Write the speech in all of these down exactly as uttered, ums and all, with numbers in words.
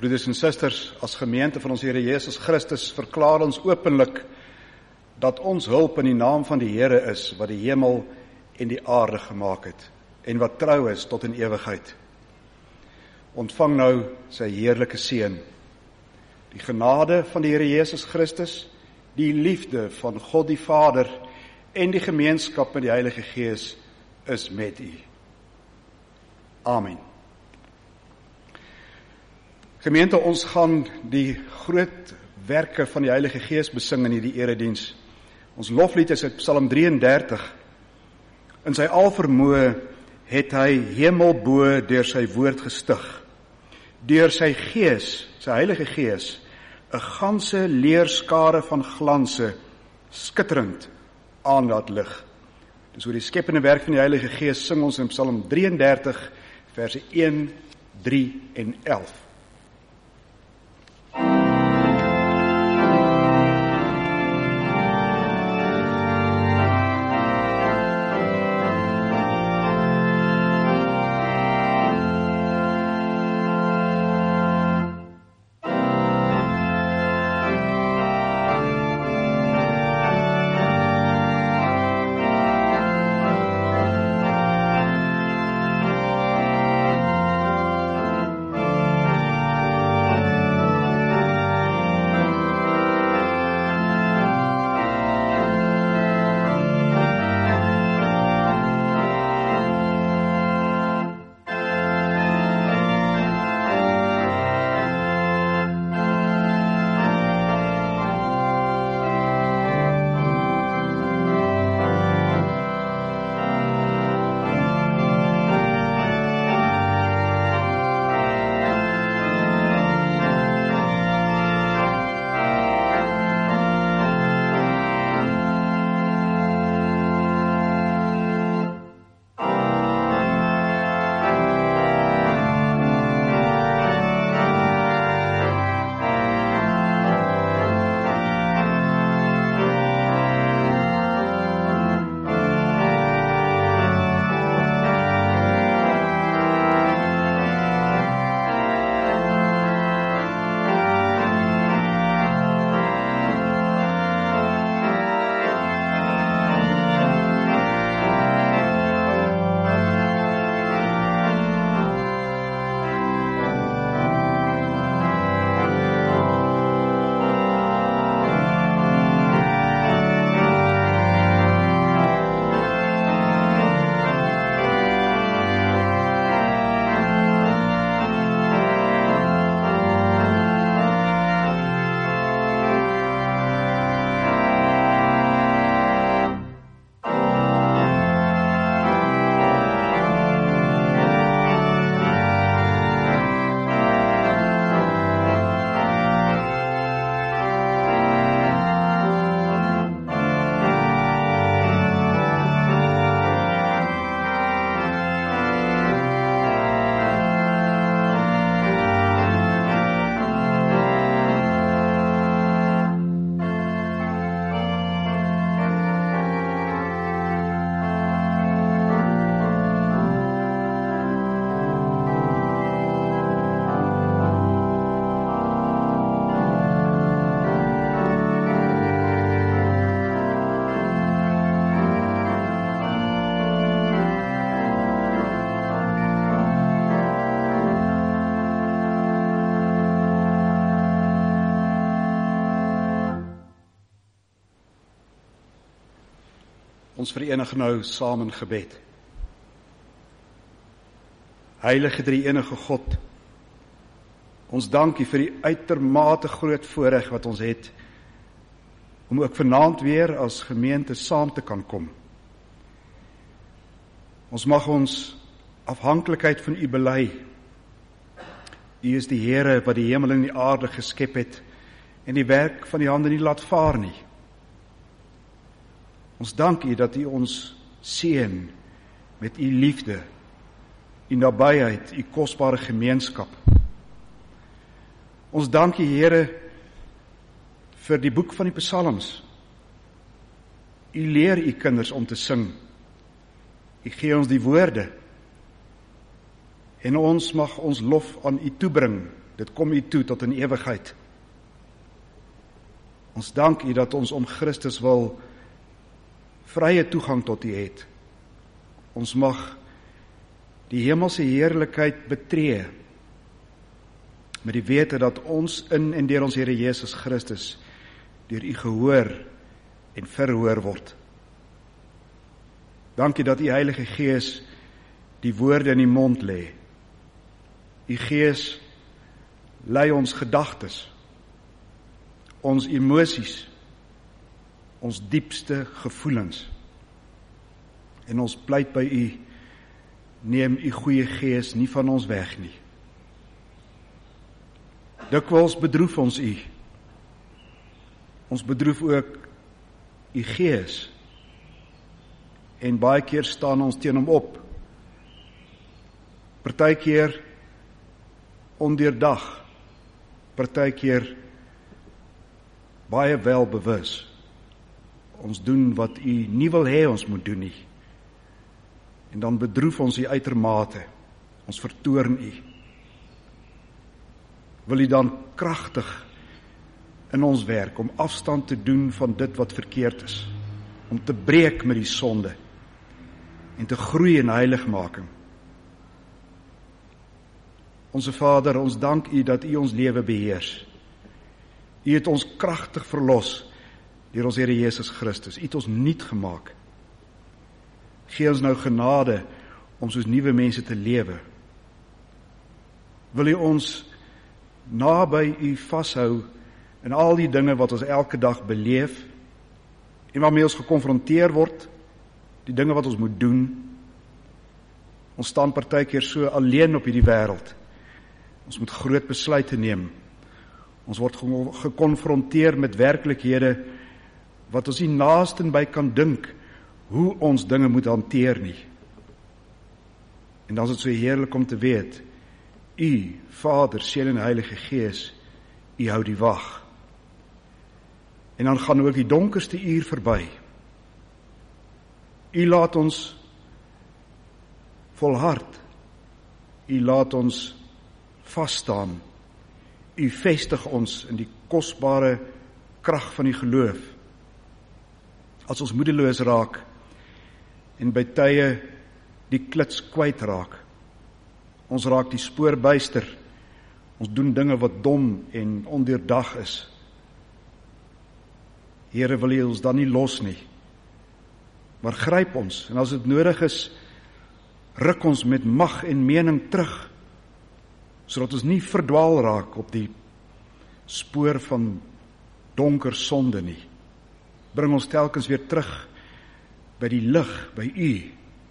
Broeders en susters, as gemeente van ons Here Jesus Christus verklaar ons openlik dat ons hulp in die naam van die Here is, wat die hemel en die aarde gemaak het, en wat trou is tot in ewigheid. Ontvang nou sy heerlike seën. Die genade van die Here Jesus Christus, die liefde van God die Vader en die gemeenskap met die Heilige Gees is met u. Amen. Gemeente, ons gaan die groot werke van die Heilige Gees besing in hierdie erediens. Ons loflied is uit Psalm drieëndertig. In sy alvermoë het hy hemel bo deur sy woord gestig. Deur sy Gees, sy Heilige Gees, 'n ganse leerskare van glanse, skitterend aan laat lig. Dus oor die skepende werk van die Heilige Gees sing ons in Psalm drieëndertig, verse een, drie en elf. Ons verenig nou saam in gebed. Heilige drie-enige God, ons dankie vir die uitermate groot voorreg wat ons het, om ook vanaand weer as gemeente saam te kan kom. Ons mag ons afhanklikheid van u bely. U is die Here wat die hemel en die aarde geskep het, en die werk van die hande nie laat vaar nie. Ons dank u dat u ons seën met u liefde, u nabyheid, u kosbare gemeenskap. Ons dank u, Here, vir die boek van die Psalms. U leer u kinders om te sing. U gee ons die woorde, en ons mag ons lof aan u toebring dit kom U toe tot in ewigheid. Ons dank U dat ons om Christus wil vrye toegang tot U het. Ons mag die hemelse heerlikheid betree, met die wete dat ons in en deur ons Here Jesus Christus deur U gehoor en verhoor word. Dankie dat U Heilige Gees die woorde in die mond lê. U Gees lei ons gedagtes, ons emosies, ons diepste gevoelens. En ons pleit by U, neem U goeie Gees nie van ons weg nie. Dikwels bedroef ons U. Ons bedroef ook U Gees. En baie keer staan ons teen hom op. Partykeer ondeurdag, partykeer baie welbewus. Ons doen wat U nie wil hê ons moet doen nie. En dan bedroef ons U uitermate. Ons vertoorn U. Wil U dan kragtig in ons werk om afstand te doen van dit wat verkeerd is, om te breek met die sonde en te groei in heiligmaking. Onse Vader, ons dank U dat U ons lewe beheers. U het ons kragtig verlos deur ons Here Jesus Christus. U het ons nuut gemaak. Gee ons nou genade om soos nuwe mense te lewe. Wil U ons naby U vashou in al die dinge wat ons elke dag beleef en waarmee ons gekonfronteer word, die dinge wat ons moet doen. Ons staan partykeer so alleen op hierdie wêreld. Ons moet groot besluite neem. Ons word gekonfronteer met werklikhede wat ons nie naasten by kan dink hoe ons dinge moet hanteer nie. En dan is dit so heerlik om te weet, U, Vader, Seun en Heilige Gees, U hou die wag. En dan gaan ook die donkerste uur verby. U laat ons volhard. U laat ons vasstaan. U vestig ons in die kosbare krag van die geloof. As ons moedeloos raak en by tye die klits kwyt raak, ons raak die spoor buister, ons doen dinge wat dom en ondeurdag is. Here, wil U ons dan nie los nie, maar gryp ons, en as dit nodig is, ruk ons met mag en mening terug, sodat ons nie verdwaal raak op die spoor van donker sonde nie. Bring ons telkens weer terug by die lig, by U.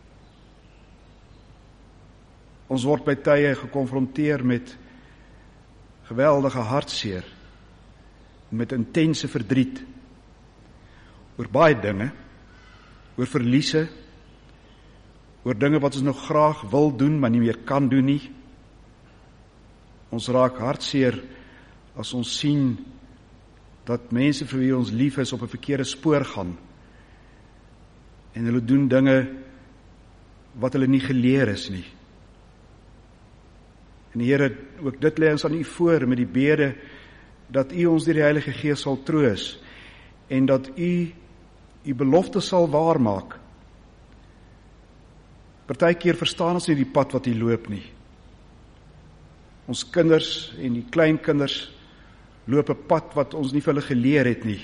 Ons word by tye gekonfronteer met geweldige hartseer, met intense verdriet, oor baie dinge, oor verliese, oor dinge wat ons nog graag wil doen, maar nie meer kan doen nie. Ons raak hartseer as ons sien dat mense vir wie ons lief is op 'n verkeerde spoor gaan en hulle doen dinge wat hulle nie geleer is nie. En die Here, ook dit lê ons aan U voor met die bede dat U ons deur die Heilige Gees sal troos en dat U U belofte sal waarmaak. Partykeer verstaan ons nie die pad wat U loop nie. Ons kinders en die kleinkinders loop 'n pad wat ons nie vir hulle geleer het nie.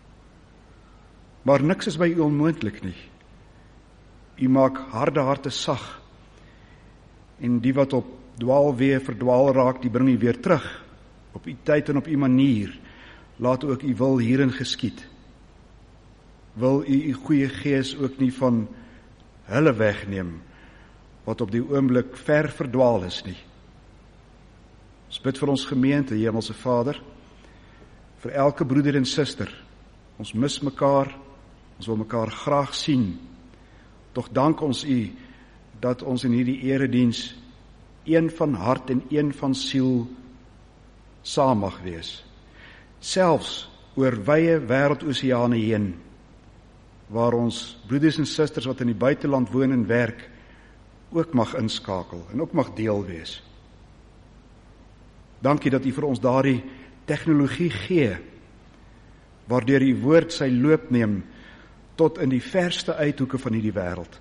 Maar niks is by U onmoontlik nie. U maak harde harte sag en die wat op dwaalweë verdwaal raak, die bring U weer terug op U tyd en op U manier. Laat ook U wil hierin geskied. Wil U U goeie Gees ook nie van hulle wegneem wat op die oomblik ver verdwaal is nie. Ons bid vir ons gemeente, Hemelse Vader, vir elke broeder en suster. Ons mis mekaar, ons wil mekaar graag sien. Tog dank ons U dat ons in hierdie erediens een van hart en een van siel saam mag wees. Selfs oor wye wêreldoseane heen, waar ons broeders en susters wat in die buiteland woon en werk, ook mag inskakel en ook mag deel wees. Dankie dat U vir ons daardie tegnologie gee, waardeur U woord sy loop neem tot in die verste uithoeke van hierdie wêreld.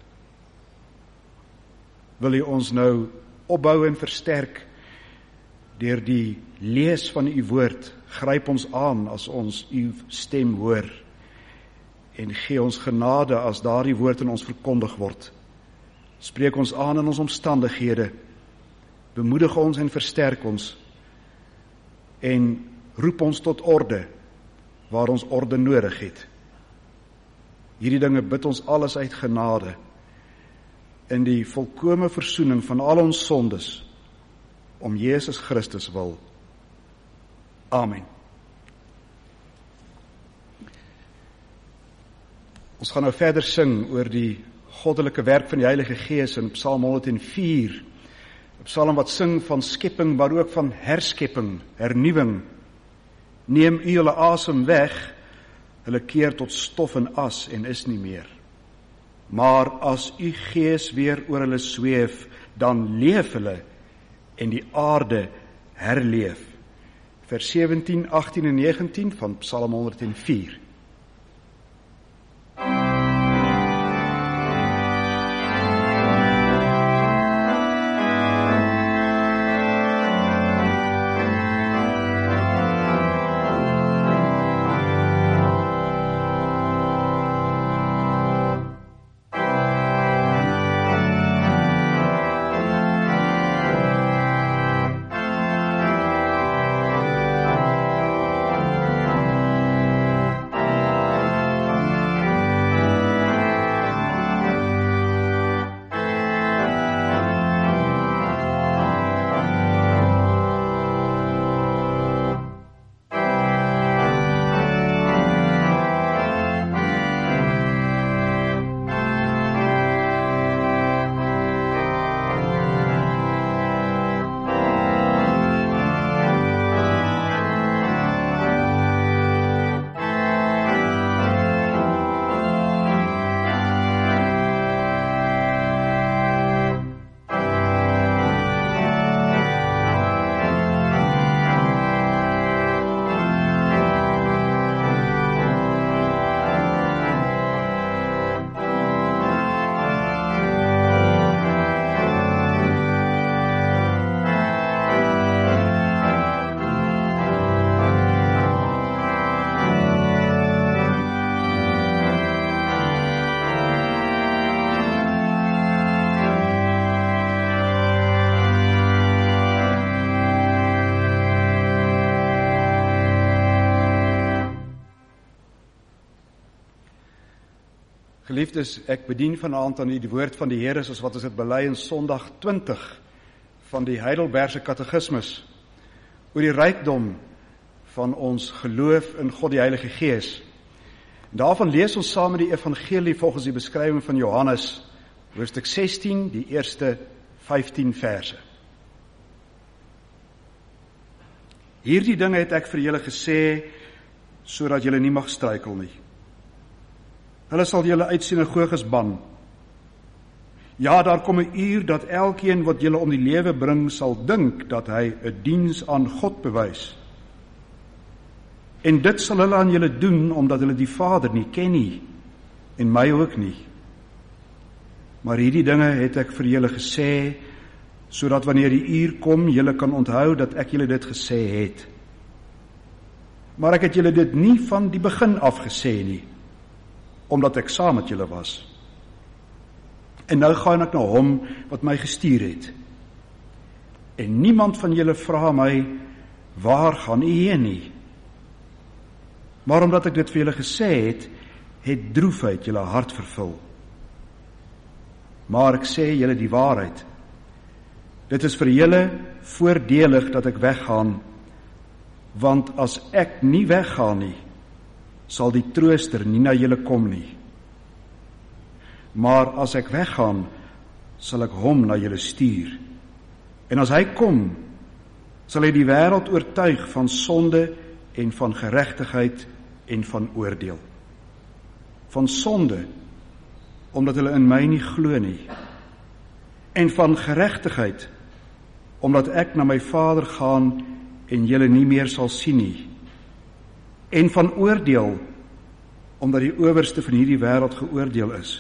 Wil U ons nou opbou en versterk deur die lees van U woord, gryp ons aan as ons U stem hoor en gee ons genade as daardie woord in ons verkondig word. Spreek ons aan in ons omstandighede, bemoedig ons en versterk ons en roep ons tot orde waar ons orde nodig het. Hierdie dinge bid ons alles uit genade in die volkome versoening van al ons sondes om Jesus Christus wil. Amen. Ons gaan nou verder sing oor die goddelike werk van die Heilige Gees in Psalm honderd en vier. 'n Psalm wat sing van skepping, maar ook van herskepping, hernuwing. Neem U hulle asem weg, hulle keer tot stof en as en is nie meer. Maar as U Gees weer oor hulle sweef, dan leef hulle en die aarde herleef. Vers sewentien, agttien en negentien van Psalm honderd en vier. Geliefdes, ek bedien vanaand aan u die woord van die Here soos wat ons dit bely in Sondag twintig van die Heidelbergse Katekismus oor die rykdom van ons geloof in God die Heilige Gees. En daarvan lees ons saam met die evangelie volgens die beskrywing van Johannes, hoofstuk sestien, die eerste vyftien verse. Hierdie dinge het ek vir julle gesê, sodat julle nie mag struikel nie. Hulle sal julle uit sinagoges ban. Ja, daar kom 'n uur dat elkeen wat julle om die lewe bring, sal dink dat hy 'n diens aan God bewys. En dit sal hulle aan julle doen, omdat hulle die Vader nie ken nie, en my ook nie. Maar hierdie dinge het ek vir julle gesê, sodat wanneer die uur kom, julle kan onthou dat ek julle dit gesê het. Maar ek het julle dit nie van die begin af gesê nie, omdat ek saam met julle was. En nou gaan ek na hom wat my gestuur het. En niemand van julle vra my, waar gaan u heen nie? Maar omdat ek dit vir julle gesê het, het droefheid julle hart vervul. Maar ek sê julle die waarheid. Dit is vir julle voordelig dat ek weggaan, want as ek nie weggaan nie, sal die trooster nie na julle kom nie. Maar as ek weggaan, sal ek hom na julle stuur. En as hy kom, sal hy die wêreld oortuig van sonde en van geregtigheid en van oordeel. Van sonde, omdat hulle in my nie glo nie. En van geregtigheid, omdat ek na my Vader gaan en julle nie meer sal sien nie, en van oordeel, omdat die owerste van hierdie wêreld geoordeel is.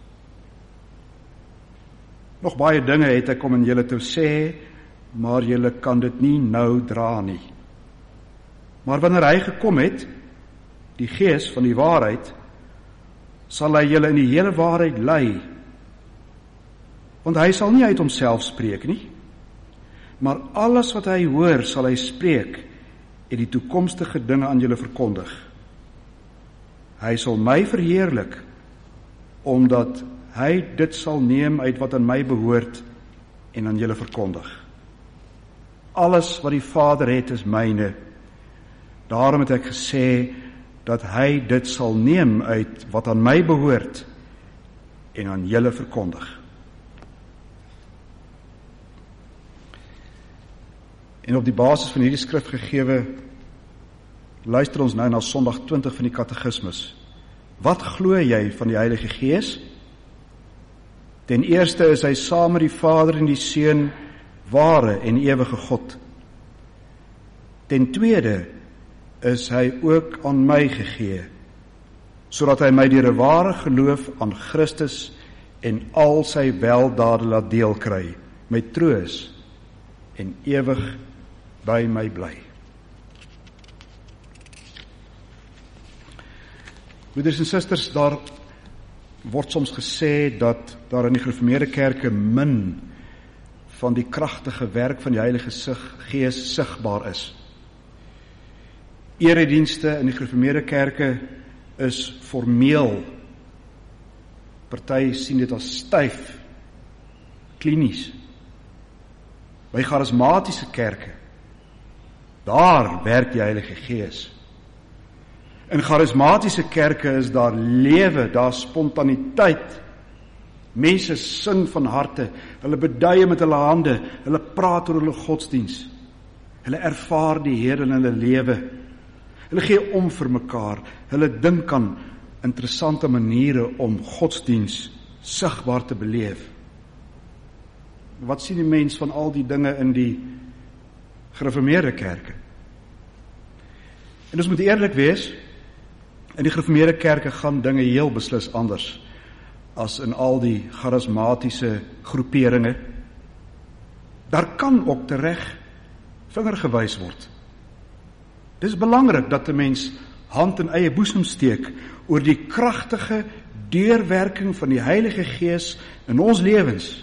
Nog baie dinge het ek om aan julle te sê, maar julle kan dit nie nou dra nie. Maar wanneer hy gekom het, die Gees van die waarheid, sal hy julle in die hele waarheid lei, want hy sal nie uit homself spreek nie, maar alles wat hy hoor, sal hy spreek en die toekomstige dinge aan julle verkondig. Hy sal my verheerlik, omdat hy dit sal neem uit wat aan my behoort en aan julle verkondig. Alles wat die Vader het is myne. Daarom het ek gesê dat hy dit sal neem uit wat aan my behoort en aan julle verkondig. En op die basis van hierdie skrifgegewe luister ons nou na Sondag twintig van die Katekismus. Wat glo jy van die Heilige Gees? Ten eerste is hy saam met die Vader en die Seun ware en ewige God. Ten tweede is hy ook aan my gegee, sodat hy my deur 'n ware geloof aan Christus en al sy weldade laat deel kry, my troos en ewig by my bly. Broeders en susters, daar word soms gesê dat daar in die gereformeerde kerke min van die kragtige werk van die Heilige Gees sigbaar is. Eredienste in die gereformeerde kerke is formeel. Party sien dit as styf, klinies. By charismatiese kerke, daar werk die Heilige Gees. In charismatiese kerke is daar lewe, daar spontaniteit. Mense sing van harte, hulle beduie met hulle hande, hulle praat oor hulle godsdiens. Hulle ervaar die Here in hulle lewe. Hulle gee om vir mekaar, hulle dink aan interessante maniere om godsdiens sigbaar te beleef. Wat sien die mens van al die dinge in die gereformeerde kerke? En ons moet eerlik wees, in die gereformeerde kerke gaan dinge heel beslis anders as in al die charismatiese groeperinge. Daar kan ook tereg vinger gewys word. Dit is belangrik dat 'n mens hand in eie boesem steek oor die kragtige deurwerking van die Heilige Gees in ons lewens.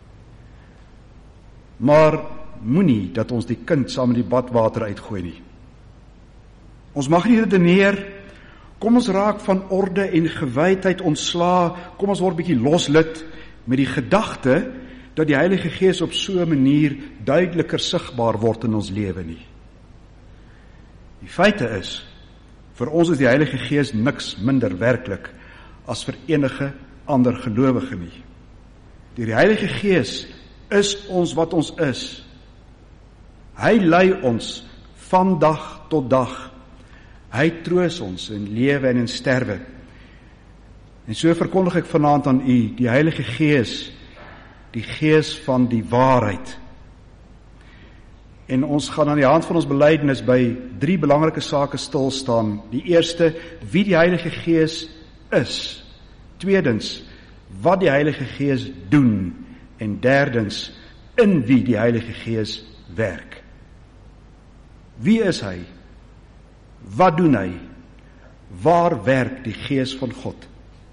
Maar moenie dat ons die kind saam met die badwater uitgooi nie. Ons mag nie redeneer, kom ons raak van orde en gewydheid ontslaa, kom ons word bietjie loslid met die gedagte dat die Heilige Gees op so 'n manier duideliker sigbaar word in ons lewe nie. Die feite is, vir ons is die Heilige Gees niks minder werklik as vir enige ander gelowige nie. Die Heilige Gees is ons wat ons is. Hy lei ons van dag tot dag. Hy troos ons in lewe en in sterwe. En so verkondig ek vanaand aan u, die Heilige Gees, die Gees van die waarheid. En ons gaan aan die hand van ons belydenis by drie belangrike sake stil staan. Die eerste, wie die Heilige Gees is. Tweedens, wat die Heilige Gees doen. En derdens, in wie die Heilige Gees werk. Wie is hy? Wat doen hy? Waar werk die Gees van God?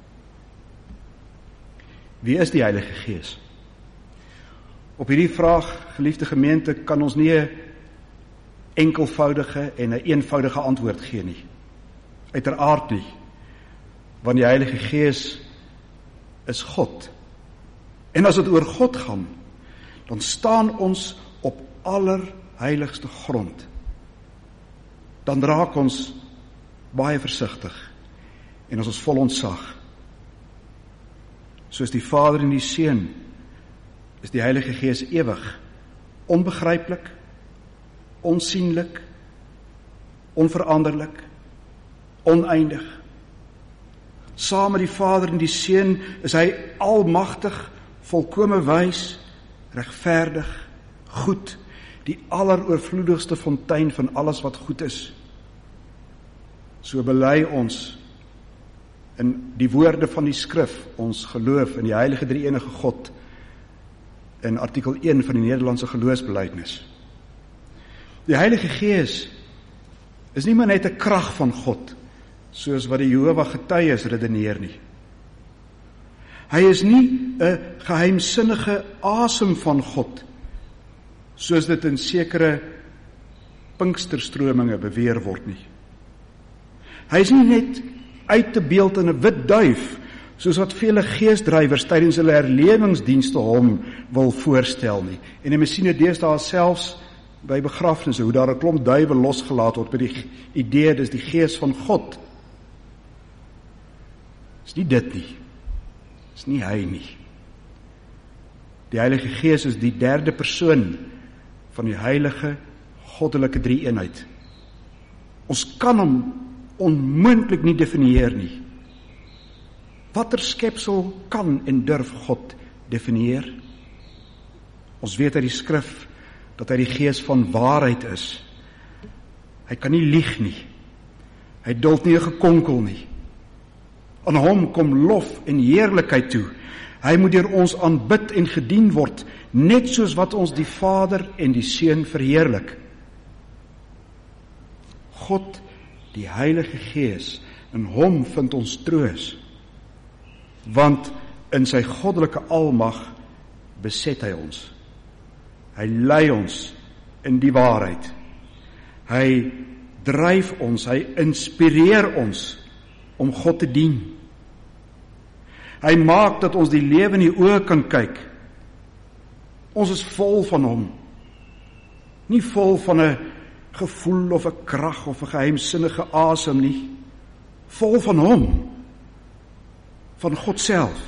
Wie is die Heilige Gees? Op hierdie vraag, geliefde gemeente, kan ons nie 'n enkelvoudige en 'n eenvoudige antwoord gee nie. Uiteraard nie, want die Heilige Gees is God. En as dit oor God gaan, dan staan ons op allerheiligste grond. Dan raak ons baie versigtig en ons is vol ontzag. Soos die Vader en die Seun is die Heilige Gees ewig, onbegryplik, onsienlik, onveranderlik, oneindig. Saam met die Vader en die Seun is hy almagtig, volkome wys, regverdig, goed, die alleroorvloedigste fontein van alles wat goed is. So bely ons in die woorde van die skrif, ons geloof in die heilige drie-enige God, in artikel een van die Nederlandse geloofsbelijdenis. Die Heilige Gees is nie maar net 'n krag van God, soos wat die Jehova getuies redeneer nie. Hy is nie 'n geheimsinnige asem van God, soos dit in sekere Pinksterstrominge beweer word nie. Hy is nie net uit te beeld in 'n wit duif, soos wat vele geesdrywers tydens hulle herlewingsdienste hom wil voorstel nie. En die Messine deesdae selfs by begrafnisse, hoe daar 'n klomp duiwe losgelaat word by die idee, dis die gees van God. Is nie dit nie. Is nie hy nie. Die Heilige Gees is die derde persoon van die heilige, goddelike drie-eenheid. Ons kan hom onmoontlik nie definieer nie. Watter skepsel kan en durf God definieer? Ons weet uit die skrif dat hy die Gees van waarheid is. Hy kan nie lieg nie. Hy duld nie 'n gekonkel nie. Aan hom kom lof en heerlikheid toe. Hy moet deur ons aanbid en gedien word, net soos wat ons die Vader en die Seun verheerlik. God, die Heilige Gees, in hom vind ons troos, want in sy goddelike almag beset hy ons. Hy lei ons in die waarheid. Hy dryf ons, hy inspireer ons om God te dien. Hy maak dat ons die lewe in die oë kan kyk. Ons is vol van hom. Nie vol van 'n gevoel of 'n krag of 'n geheimsinnige asem nie. Vol van hom. Van God self.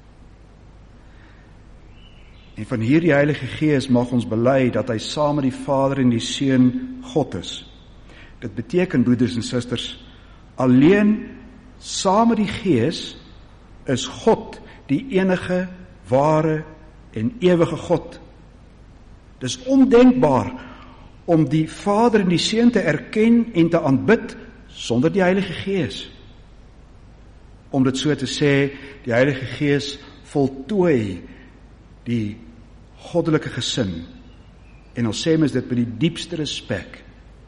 En van hierdie Heilige Gees mag ons bely dat hy saam met die Vader en die Seun God is. Dit beteken, broeders en susters, alleen saam met die Gees is God die enige ware en ewige God. Dis ondenkbaar om die Vader en die Seun te erken en te aanbid sonder die Heilige Gees. Om dit so te sê, die Heilige Gees voltooi die goddelike gesin. En ons sê mens dit met die diepste respek.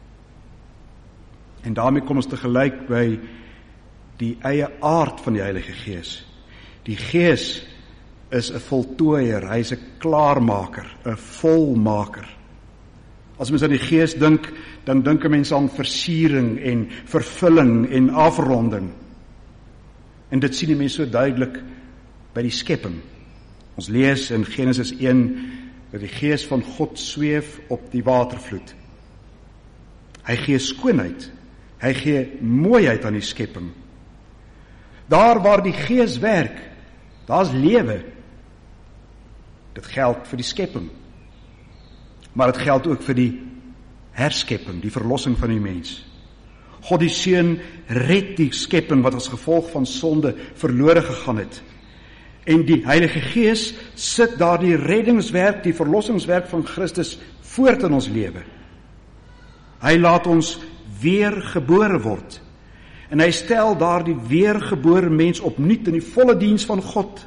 En daarmee kom ons tegelyk by die eie aard van die Heilige Gees. Die Gees is 'n voltooier, hy is 'n klaarmaker, 'n volmaker. As mens aan die Gees dink, dan dink 'n mens aan versiering en vervulling en afronding. En dit sien die mens so duidelik by die skepping. Ons lees in Genesis een dat die Gees van God sweef op die watervloed. Hy gee skoonheid, hy gee mooiheid aan die skepping. Daar waar die Gees werk, daar's lewe. Dit geld vir die skepping. Maar dit geld ook vir die herskepping, die verlossing van die mens. God die Seun red die skepping wat as gevolg van sonde verlore gegaan het. En die Heilige Gees sit daar die reddingswerk, die verlossingswerk van Christus voort in ons lewe. Hy laat ons weergebore word. En hy stel daar die weergebore mens opnuut in die volle diens van God.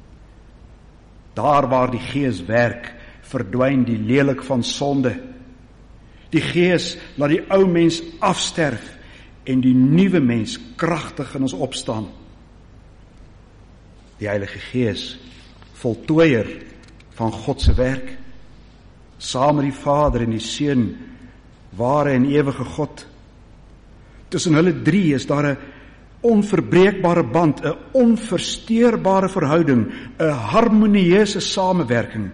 Daar waar die Gees werk, verdwyn die lelik van sonde. Die Gees laat die ou mens afsterf en die nuwe mens kragtig in ons opstaan. Die Heilige Gees, voltooier van God se werk, saam met die Vader en die Seun, ware en ewige God. Tussen hulle drie is daar 'n onverbreekbare band, 'n onversteurbare verhouding, 'n harmonieuse samewerking.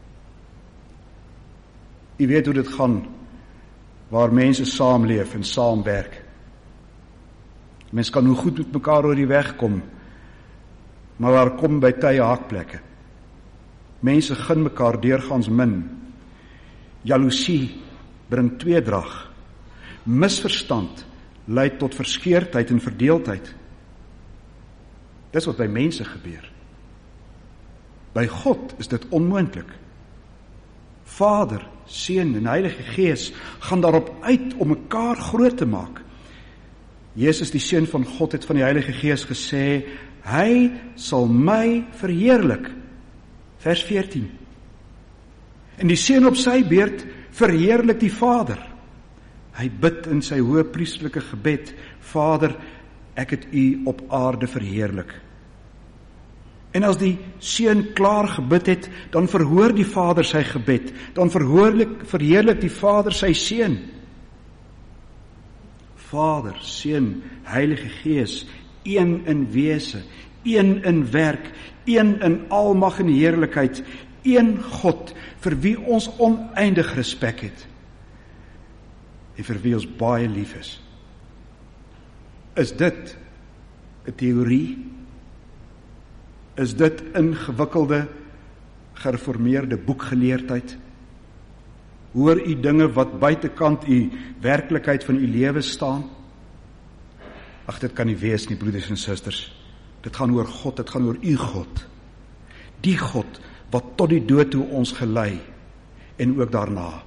U weet hoe dit gaan, waar mense saamleef en saamwerk. Mense kan hoe goed met mekaar oor die weg kom, maar daar kom by tye hakplekke. Mense gun mekaar deurgaans min. Jaloesie bring tweedrag. Misverstand lei tot verskeurdheid en verdeeldheid. Dis wat by mense gebeur. By God is dit onmoontlik. Vader, Seun en Heilige Gees gaan daarop uit om mekaar groot te maak. Jesus, die Seun van God, het van die Heilige Gees gesê, hy sal my verheerlik. Vers veertien. En die Seun op sy beurt verheerlik die Vader. Hy bid in sy hoë priesterlike gebed, Vader, ek het u op aarde verheerlik. En as die Seun klaar gebid het, dan verhoor die Vader sy gebed, dan verhoorlik, verheerlik die Vader sy Seun. Vader, Seun, Heilige Gees, een in wese, een in werk, een in almag en heerlikheid, een God, vir wie ons oneindig respek het, en vir wie ons baie lief is. Is dit 'n teorie? Is dit ingewikkelde, gereformeerde boekgeleerdheid? Hoor u dinge wat buitekant u werklikheid van u lewe staan? Ag, dit kan nie wees nie, broeders en susters. Dit gaan oor God, dit gaan oor u God. Die God wat tot die dood toe ons gelei, en ook daarna.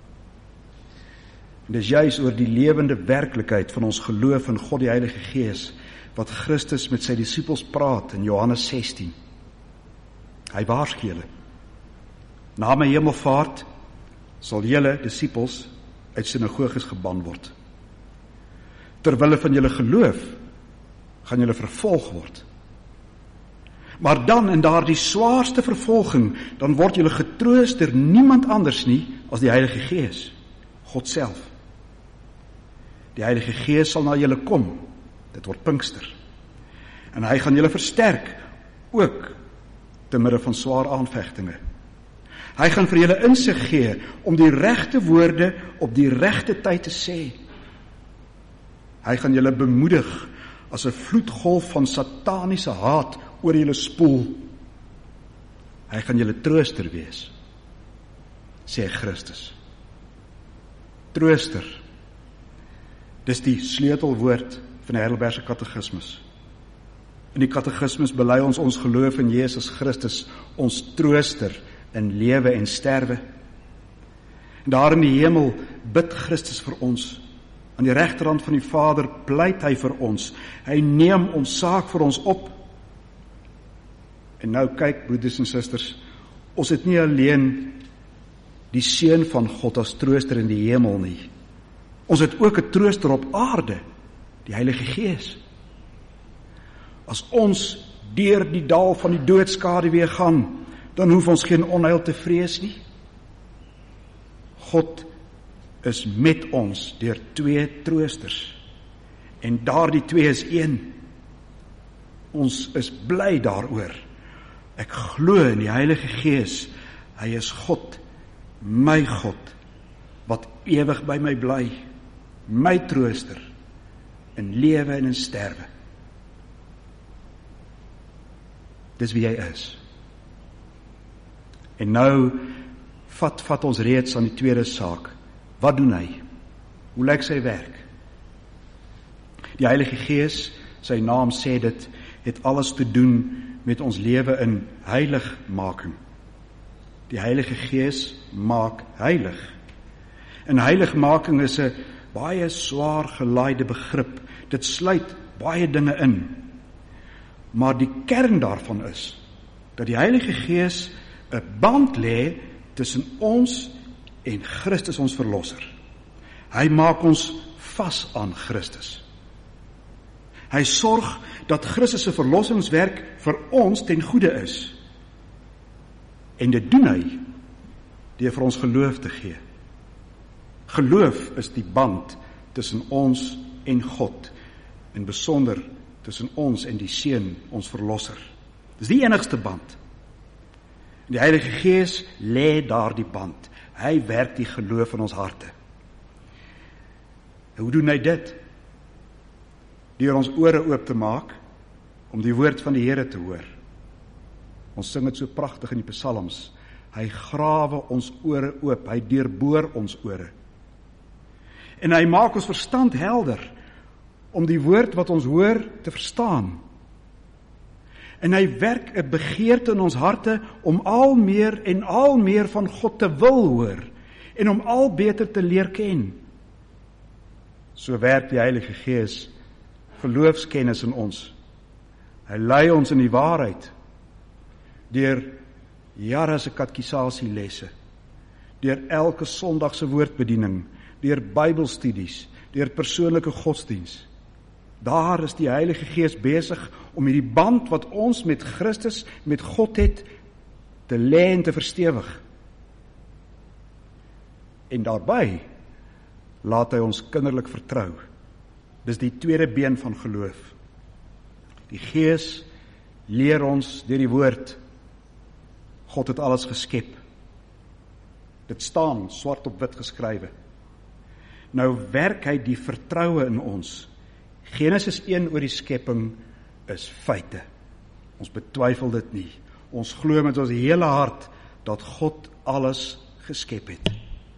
En dis juis oor die lewende werklikheid van ons geloof in God die Heilige Gees, wat Christus met sy disippels praat in Johannes sestien. Hy waarsku hulle, na my hemelvaart sal julle disippels uit sinagoges geban word. Terwille van julle geloof gaan julle vervolg word. Maar dan in daardie swaarste vervolging, dan word julle getroos deur niemand anders nie as die Heilige Gees, God self. Die Heilige Gees sal na julle kom, dit word Pinkster. En hy gaan julle versterk, ook te midde van swaar aanvegtinge. Hy gaan vir julle insig gee om die regte woorde op die regte tyd te sê. Hy gaan julle bemoedig as 'n vloedgolf van sataniese haat oor julle spoel. Hy gaan julle trooster wees, sê Christus. Trooster. Dis die sleutelwoord van die Heidelbergse Katekismus. In die Katekismus bely ons ons geloof in Jesus Christus, ons trooster in lewe en sterwe. En daar in die hemel bid Christus vir ons. Aan die regterhand van die Vader pleit hy vir ons. Hy neem ons saak vir ons op. En nou kyk, broeders en susters, ons het nie alleen die Seun van God as trooster in die hemel nie. Ons het ook 'n trooster op aarde, die Heilige Gees. As ons deur die dal van die doodskaduwee gaan, dan hoef ons geen onheil te vrees nie. God is met ons deur twee troosters. En daardie twee is een. Ons is bly daaroor. Ek glo in die Heilige Gees. Hy is God, my God, wat ewig by my bly, my trooster, in lewe en in sterwe. Dis wie hy is. En nou vat, vat ons reeds aan die tweede saak. Wat doen hy? Hoe lyk sy werk? Die Heilige Gees, sy naam sê dit, het alles te doen met ons lewe in heiligmaking. Die Heilige Gees maak heilig. En heiligmaking is 'n baie swaar gelaaide begrip. Dit sluit baie dinge in. Maar die kern daarvan is, dat die Heilige Gees 'n band lê tussen ons en Christus ons verlosser. Hy maak ons vas aan Christus. Hy sorg dat Christus se verlossingswerk vir ons ten goeie is. En dit doen hy deur vir ons geloof te gee. Geloof is die band tussen ons en God, en besonder tussen ons en die Seun, ons verlosser. Dis die enigste band. Die Heilige Gees lê daar die band. Hy werk die geloof in ons harte. En hoe doen hy dit? Deur ons ore oop te maak, om die woord van die Here te hoor. Ons sing dit so pragtig in die psalms. Hy grawe ons ore oop, hy deurboor ons ore. En hy maak ons verstand helder, om die woord wat ons hoor te verstaan. En hy werk 'n begeerte in ons harte om al meer en al meer van God te wil hoor en om al beter te leer ken. So werk die Heilige Gees geloofskennis in ons. Hy lei ons in die waarheid deur jare se katekisasielesse, deur elke Sondag se woordbediening, deur Bybelstudies, deur persoonlike godsdiens. Daar is die Heilige Gees besig om hierdie band wat ons met Christus, met God het, te lê en te verstewig. En daarbij laat hy ons kinderlik vertrou. Dis die tweede been van geloof. Die Gees leer ons deur die woord. God het alles geskep. Dit staan swart op wit geskrywe. Nou werk hy die vertroue in ons. Genesis een oor die skepping is feite. Ons betwyfel dit nie. Ons glo met ons hele hart dat God alles geskep het.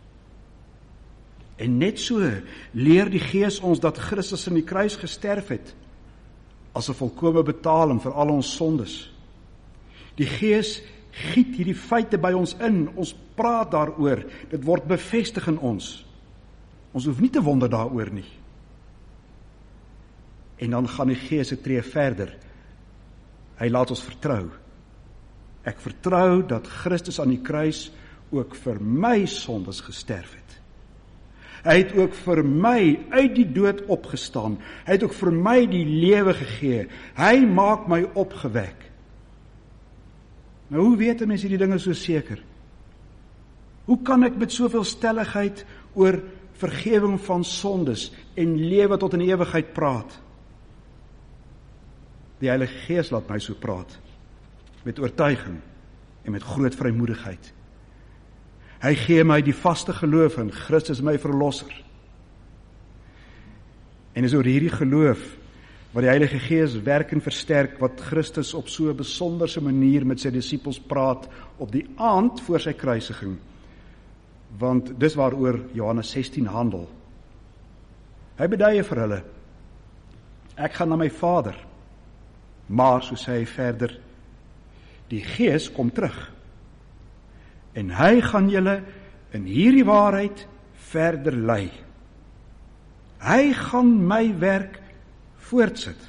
En net so leer die Gees ons dat Christus in die kruis gesterf het as 'n volkomme betaling vir al ons sondes. Die Gees giet hierdie feite by ons in, ons praat daaroor, dit word bevestig in ons. Ons hoef nie te wonder daaroor nie. En dan gaan die Gees 'n tree verder. Hy laat ons vertrou. Ek vertrou dat Christus aan die kruis ook vir my sondes gesterf het. Hy het ook vir my uit die dood opgestaan. Hy het ook vir my die lewe gegee. Hy maak my opgewek. Nou, hoe weet 'n mens hierdie dinge so seker? Hoe kan ek met soveel stelligheid oor vergewing van sondes en lewe tot in ewigheid praat? Die Heilige Gees laat my so praat, met oortuiging en met groot vrymoedigheid. Hy gee my die vaste geloof in Christus my verlosser. En is oor hierdie geloof wat die Heilige Gees werk en versterk, wat Christus op so 'n besonderse manier met sy disippels praat op die aand voor sy kruisiging. Want dis waaroor Johannes sestien handel. Hy beduie vir hulle, ek gaan na my Vader, maar, so sê hy verder, die Gees kom terug. En hy gaan julle in hierdie waarheid verder lei. Hy gaan my werk voortsit.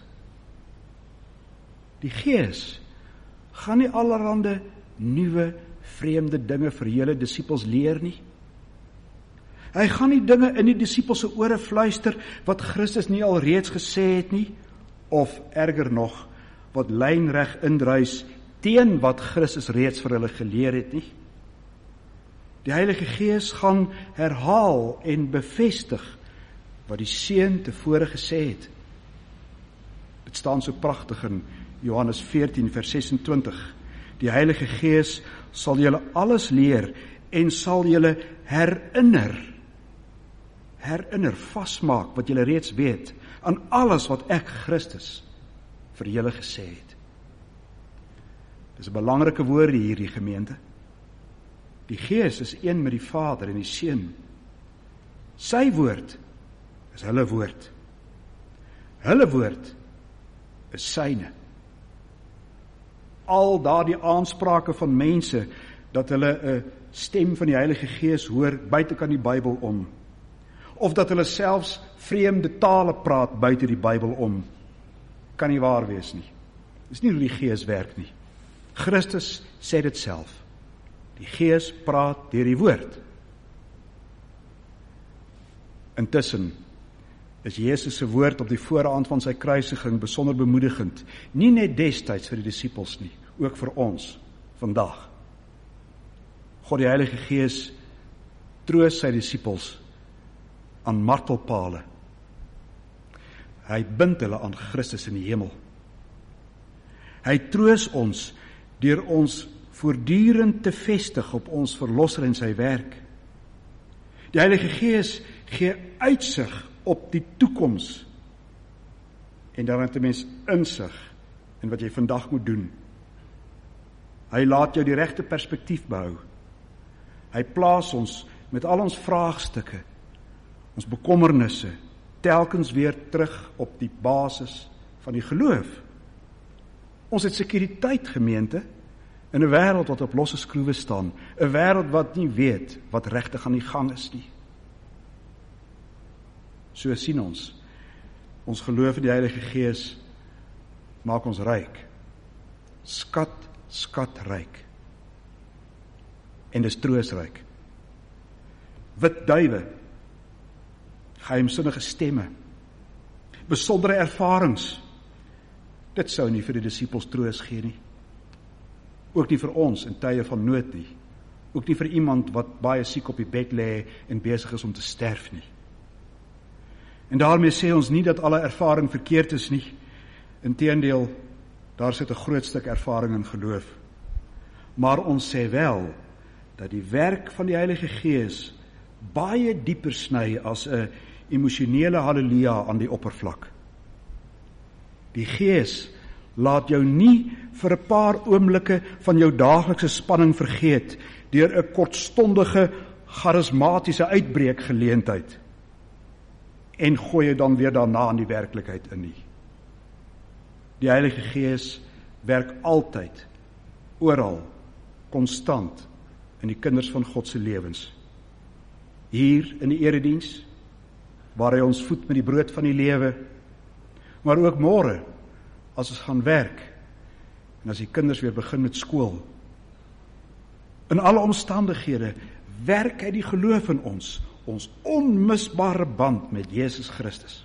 Die Gees gaan nie allerhande nuwe, vreemde dinge vir julle disippels leer nie. Hy gaan nie dinge in die disippels se ore fluister wat Christus nie al reeds gesê het nie, of erger nog, wat lynreg indruis teen wat Christus reeds vir hulle geleer het nie. Die Heilige Gees gaan herhaal en bevestig wat die Seun tevore gesê het. Dit staan so pragtig in Johannes veertien vers sesentwintig. Die Heilige Gees sal julle alles leer en sal julle herinner, herinner, vasmaak wat julle reeds weet, aan alles wat ek, Christus, vir julle gesê het. Dis 'n belangrike woord hierdie gemeente. Die Gees is een met die Vader en die Seun. Sy woord is hulle woord. Hulle woord is syne. Al daardie aansprake van mense dat hulle 'n stem van die Heilige Gees hoor buitekant die Bybel om, of dat hulle selfs vreemde tale praat buite die Bybel om, kan nie waar wees nie. Dis nie hoe die Gees werk nie. Christus sê dit self. Die Gees praat deur die woord. Intussen is Jesus se woord op die vooraand van sy kruisiging besonder bemoedigend, nie net destyds vir die disippels nie, ook vir ons vandag. God die Heilige Gees troos sy disippels aan martelpale. Hy bind hulle aan Christus in die hemel. Hy troos ons deur ons voortdurend te vestig op ons verlosser en sy werk. Die Heilige Gees gee uitsig op die toekoms en dan het 'n mens insig in wat jy vandag moet doen. Hy laat jou die regte perspektief behou. Hy plaas ons met al ons vraagstukke, ons bekommernisse, telkens weer terug op die basis van die geloof. Ons het sekuriteit, gemeente, in 'n wêreld wat op losse skroewe staan, 'n wêreld wat nie weet wat regtig aan die gang is nie. So sien ons, ons geloof in die Heilige Gees maak ons ryk. Skat, skat ryk. En dis troosryk. Wit duwe, geheimsinnige stemme, besondere ervarings. Dit sou nie vir die disippels troos gee nie. Ook nie vir ons in tye van nood nie. Ook nie vir iemand wat baie siek op die bed lê en besig is om te sterf nie. En daarmee sê ons nie dat alle ervaring verkeerd is nie. Inteendeel, daar sit 'n groot stuk ervaring in geloof. Maar ons sê wel dat die werk van die Heilige Gees baie dieper sny as 'n emosionele haleluja aan die oppervlak. Die Gees laat jou nie vir 'n paar oomblikke van jou daaglikse spanning vergeet deur 'n kortstondige charismatiese uitbreekgeleentheid en gooi jou dan weer daarna in die werklikheid in nie. Die Heilige Gees werk altyd, oral, konstant in die kinders van God se lewens. Hier in die erediens, waar hy ons voed met die brood van die lewe, maar ook môre, as ons gaan werk, en as die kinders weer begin met skool. In alle omstandighede werk hy die geloof in ons, ons onmisbare band met Jesus Christus.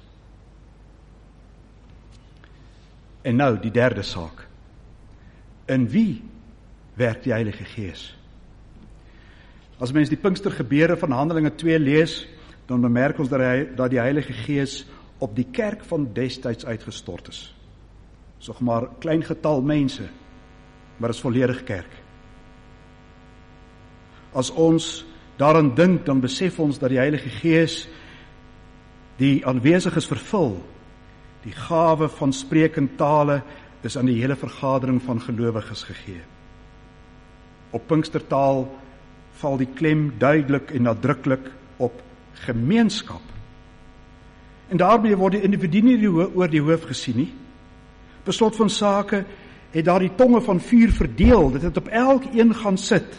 En nou die derde saak. In wie werk die Heilige Gees? As mens die Pinkstergebeure van Handelinge twee lees, dan bemerk ons dat, hy, dat die Heilige Gees op die kerk van destyds uitgestort is. Sog maar klein getal mense, maar is volledig kerk. As ons daaraan dink, dan besef ons dat die Heilige Gees die aanwesig is vervul. Die gawe van sprekend tale is aan die hele vergadering van gelowiges gegee. Op Pinkstertaal val die klem duidelik en nadruklik op gemeenskap. En daarmee word die individu nie oor die hoof gesien nie. Beslot van sake het daar die tonge van vuur verdeel, dit het op elkeen gaan sit.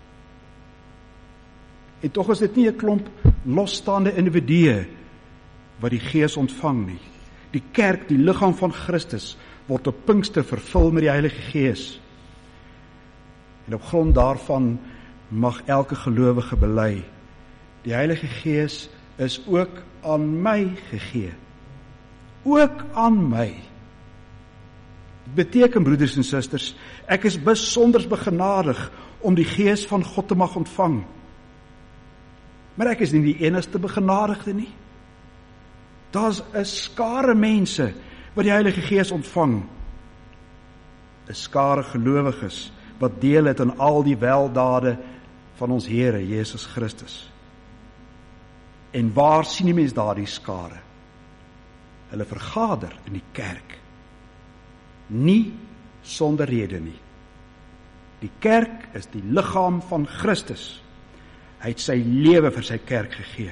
En tog is dit nie 'n klomp losstaande individue wat die Gees ontvang nie. Die kerk, die liggaam van Christus, word op Pinkster vervul met die Heilige Gees. En op grond daarvan mag elke gelowige bely, die Heilige Gees is ook aan my gegee. Ook aan my. Dit beteken, broeders en susters, ek is besonders begenadig om die Gees van God te mag ontvang. Maar ek is nie die enigste begenadigde nie. Daar's 'n skare mense wat die Heilige Gees ontvang. 'n Skare gelowiges wat deel het aan al die weldade van ons Here Jesus Christus. En waar sien die mens daardie skare? Hulle vergader in die kerk. Nie sonder rede nie. Die kerk is die liggaam van Christus. Hy het sy lewe vir sy kerk gegee.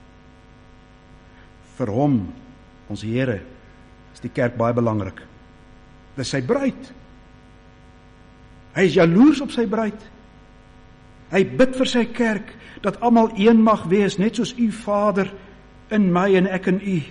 Vir hom, ons Here, is die kerk baie belangrik. Dit is sy bruid. Hy is jaloers op sy bruid. Hy bid vir sy kerk, dat almal een mag wees, net soos u Vader in my en ek in u.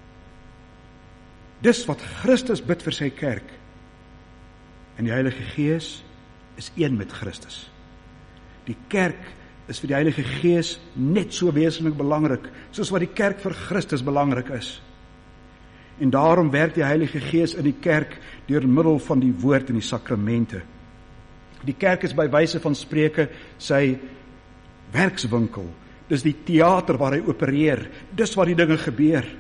Dis wat Christus bid vir sy kerk. En die Heilige Gees is een met Christus. Die kerk is vir die Heilige Gees net so wesentlik belangrik, soos wat die kerk vir Christus belangrik is. En daarom werk die Heilige Gees in die kerk deur middel van die woord en die sakramente. Die kerk is by wyse van spreuke sy werkswinkel. Dis die teater waar hy opereer. Dis waar die dinge gebeur. Dit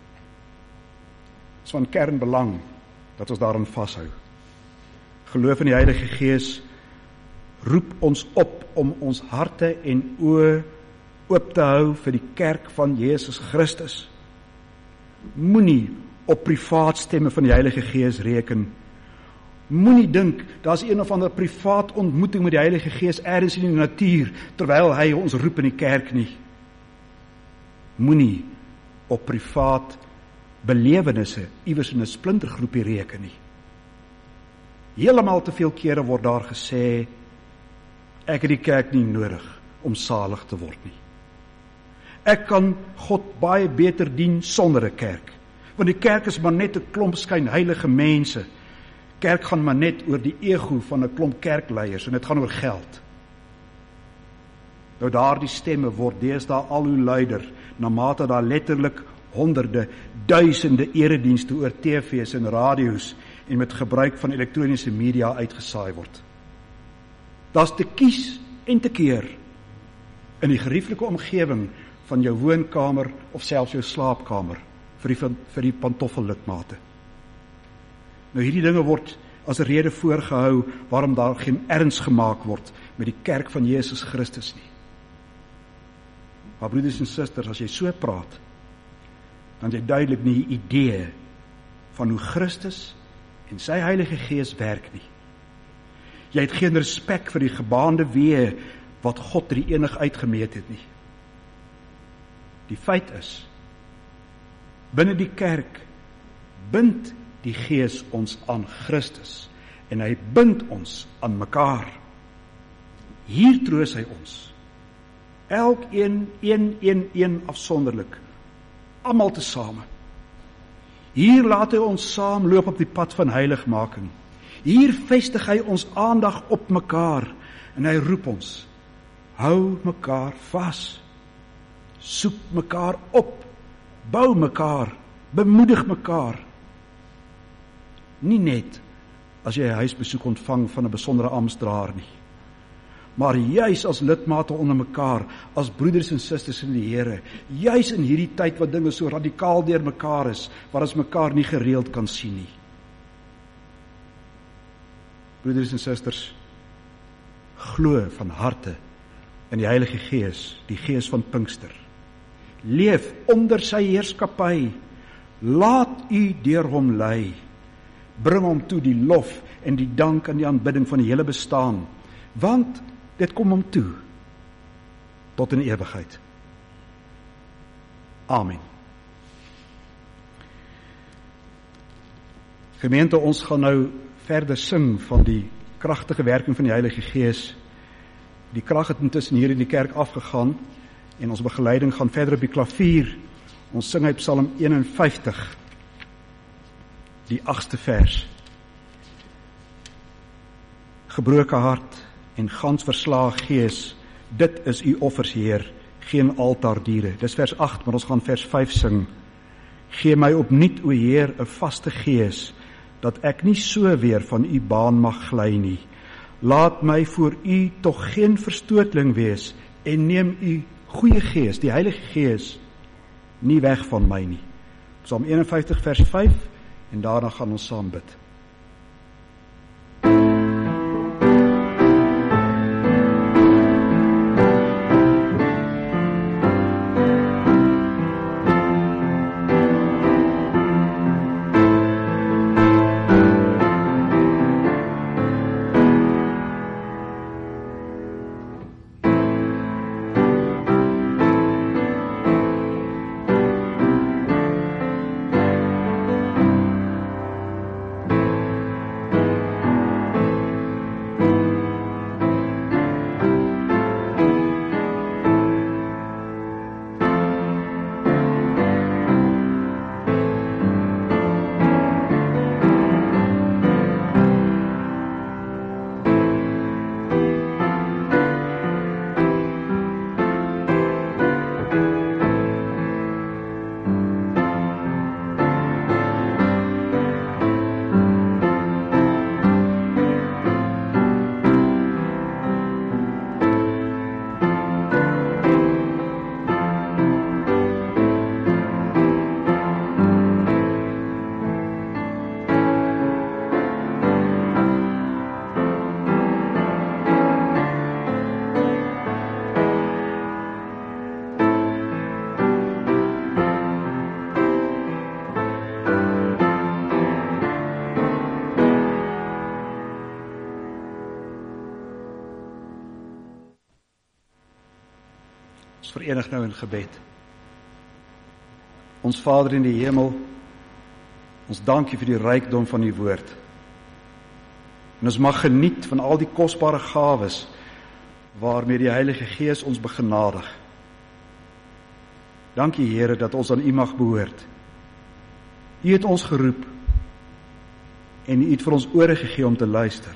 is van kernbelang dat ons daarin vashou. Geloof in die Heilige Gees roep ons op om ons harte en oë oop te hou vir die kerk van Jesus Christus. Moenie op privaat stemme van die Heilige Gees reken. Moenie dink, daar is een of ander privaat ontmoeting met die Heilige Gees ergens in die natuur, terwyl hy ons roep in die kerk nie. Moenie op privaat belewenisse iewers in 'n splintergroepie reken nie. Heeltemal te veel kere word daar gesê, ek het die kerk nie nodig om salig te word nie. Ek kan God baie beter dien sonder 'n kerk, want die kerk is maar net 'n klomp skynheilige mense. Kerk gaan maar net oor die ego van 'n klomp kerkleiers en dit gaan oor geld. Nou daardie stemme word deesdae al hoe luider, na mate daar letterlik honderde, duisende eredienste oor T V's en radio's en met gebruik van elektroniese media uitgesaai word. Daar's te kies en te keer in die gerieflike omgewing van jou woonkamer of selfs jou slaapkamer vir die, vir die pantoffellidmate. Nou hierdie dinge word as 'n rede voorgehou waarom daar geen erns gemaak word met die kerk van Jesus Christus nie. Maar broeders en susters, as jy so praat, dan jy duidelik nie 'n idee van hoe Christus en sy Heilige Gees werk nie. Jy het geen respek vir die gebaande weë wat God drie enig uitgemeet het nie. Die feit is, binne die kerk bind die Gees ons aan Christus en hy bind ons aan mekaar. Hier troos hy ons. Elkeen, een, een, een afsonderlik, almal tesame. Hier laat hy ons saam loop op die pad van heiligmaking. Hier vestig hy ons aandag op mekaar en hy roep ons, hou mekaar vas, soek mekaar op, bou mekaar, bemoedig mekaar. Nie net as jy 'n huisbesoek ontvang van 'n besondere amptdraer nie, maar juis as lidmate onder mekaar, as broeders en susters in die Here, juis in hierdie tyd wat dinge so radikaal deur mekaar is, waar ons mekaar nie gereeld kan sien nie. Broeders en susters, glo van harte in die Heilige Gees, die Gees van Pinkster. Leef onder sy heerskappy. Laat u deur hom lei. Bring hom toe die lof en die dank en die aanbidding van die hele bestaan, want dit kom hom toe tot in ewigheid. Amen. Gemeente, ons gaan nou verder sing van die kragtige werking van die Heilige Gees. Die krag het intussen hier in die kerk afgegaan en ons begeleiding gaan verder op die klavier. Ons sing uit Psalm eenenvyftig, die agste vers. Gebroke hart en gans verslae gees, dit is u offers, Heer, geen altaardiere. Dis vers agt, maar ons gaan vers vyf sing. Gee my opnuut, o Heer, 'n vaste gees, dat ek nie so weer van u baan mag gly nie. Laat my voor u tog geen verstootling wees en neem u goeie gees, die Heilige Gees, nie weg van my nie. Psalm eenenvyftig vers vyf en daarna gaan ons saam bid. Ons verenig nou in gebed. Ons Vader in die hemel, ons dank U vir die rykdom van U woord. En ons mag geniet van al die kosbare gawes waarmee die Heilige Gees ons begenadig. Dankie Here dat ons aan U mag behoort. U het ons geroep en U het vir ons ore gegee om te luister.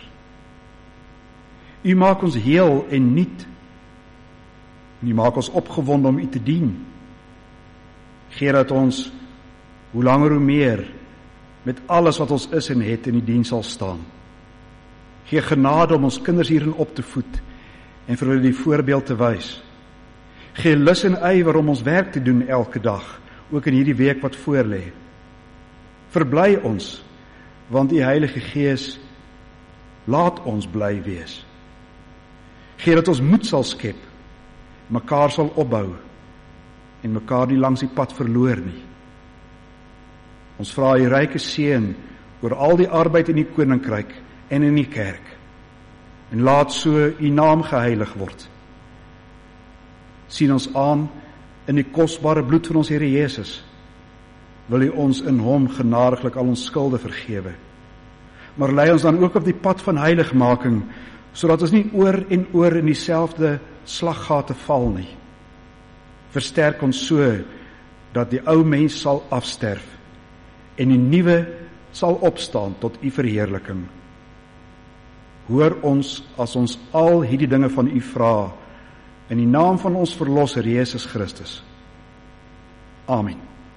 U maak ons heel en nuut. En U maak ons opgewonde om U te dien. Gee dat ons hoe langer hoe meer met alles wat ons is en het in die diens sal staan. Gee genade om ons kinders hierin op te voed en vir hulle die voorbeeld te wys. Gee lus en ywer om ons werk te doen elke dag, ook in hierdie week wat voorlê. Verbly ons, want die Heilige Gees laat ons bly wees. Gee dat ons moed sal skep, mekaar sal opbou en mekaar nie langs die pad verloor nie. Ons vra U ryke seën oor al die arbeid in die koninkryk en in die kerk. En laat so U naam geheilig word. Sien ons aan in die kosbare bloed van ons Here Jesus. Wil U ons in Hom genadiglik al ons skulde vergewe. Maar lei ons dan ook op die pad van heiligmaking, sodat ons nie oor en oor in dieselfde slaggate val nie. Versterk ons so, dat die ou mens sal afsterf, en die nuwe sal opstaan tot U verheerliking. Hoor ons as ons al hierdie dinge van U vra, in die naam van ons Verlosser Jesus Christus. Amen.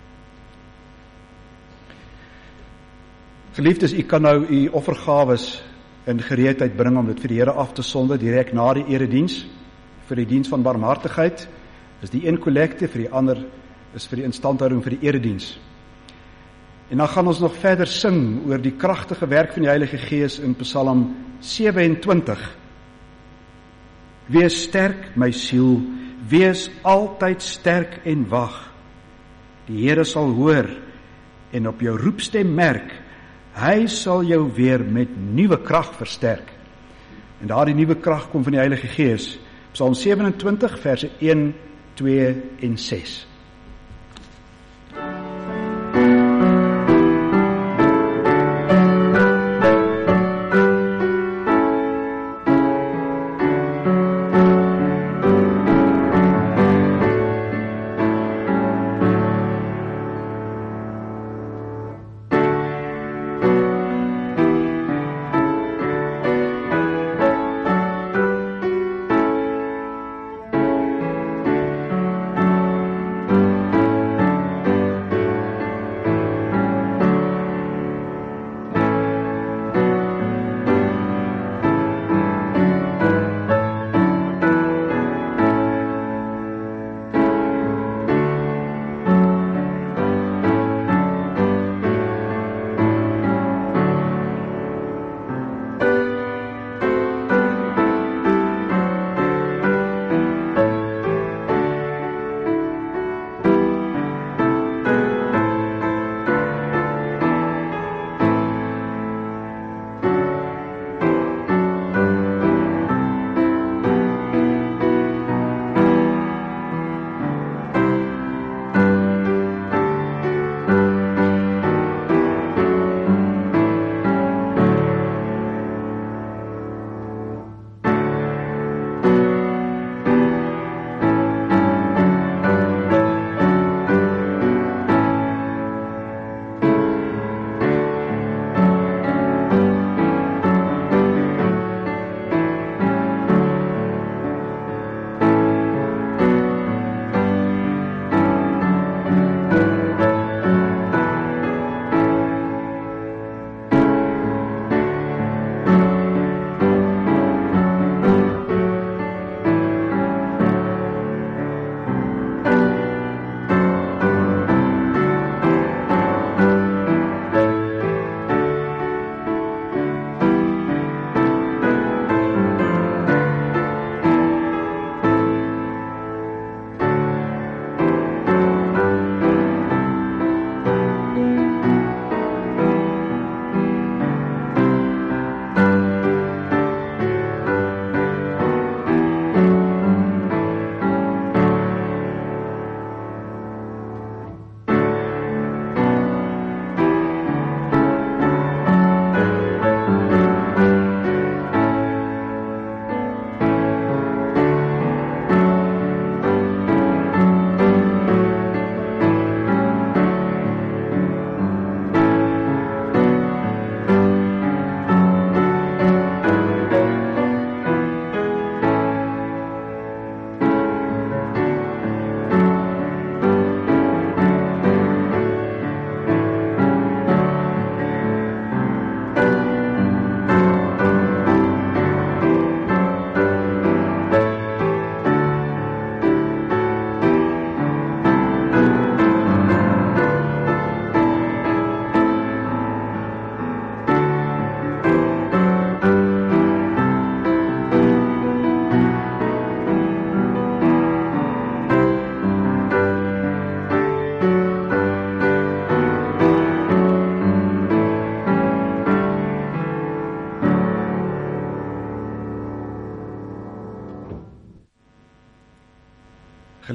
Geliefdes, U kan nou U offergawes in gereedheid bring om dit vir die Here af te sonde, direk na die erediens. Vir die diens van barmhartigheid is die een kollekte, vir die ander is vir die instandhouding vir die erediens. En dan gaan ons nog verder sing oor die kragtige werk van die Heilige Gees in Psalm sewe-en-twintig. Wees sterk, my siel, wees altyd sterk en wag. Die Here sal hoor en op jou roepstem merk, hy sal jou weer met nuwe krag versterk. En daardie nuwe krag kom van die Heilige Gees. Psalm sewe-en-twintig, verse een, twee en ses.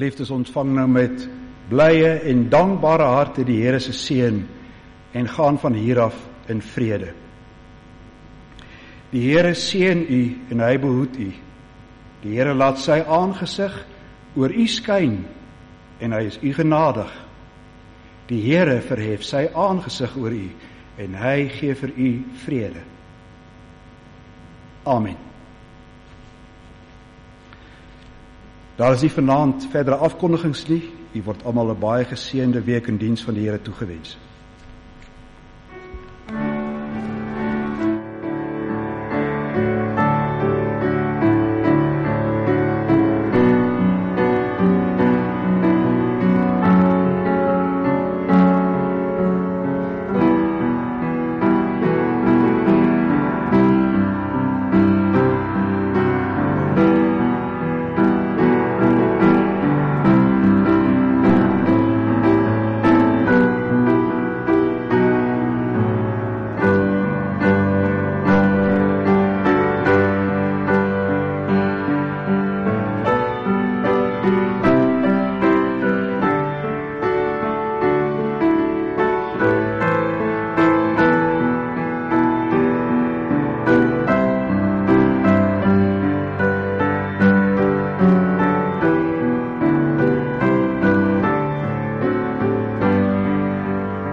Geliefdes, ontvang nou met blye en dankbare harte die Here se seën en gaan van hier af in vrede. Die Here seën u en hy behoed u. Die Here laat sy aangesig oor u skyn en hy is u genadig. Die Here verhef sy aangesig oor u en hy gee vir u vrede. Amen. Daar is nie vanaand verdere afkondigings nie. U word almal 'n baie geseënde week in diens van die Here toegewens.